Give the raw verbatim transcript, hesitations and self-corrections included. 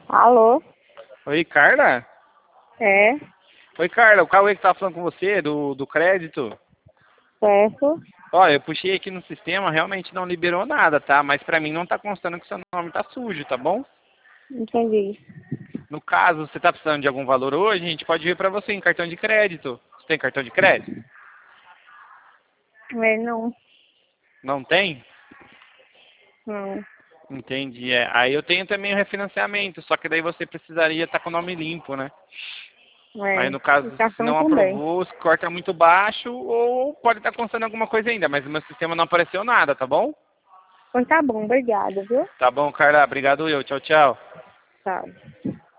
Alô? Oi, Carla? É, Oi, Carla, o Cauê que tá falando com você, do, do crédito. certo. Olha, eu puxei aqui no sistema, realmente não liberou nada, tá? Mas pra mim não tá constando que seu nome tá sujo, tá bom? Entendi. No caso, você tá precisando de algum valor hoje, a gente pode vir pra você em cartão de crédito. Você tem cartão de crédito? É, não, Não tem? não. Entendi. É. Aí eu tenho também o refinanciamento, só que daí você precisaria estar com o nome limpo, né? Aí É, no caso, o se cartão não também. aprovou, o score tá muito baixo ou pode estar constando alguma coisa ainda, mas no meu sistema não apareceu nada, tá bom? Pois tá bom, obrigada, viu? Tá bom, Carla. Obrigado eu. Tchau, tchau. Tchau.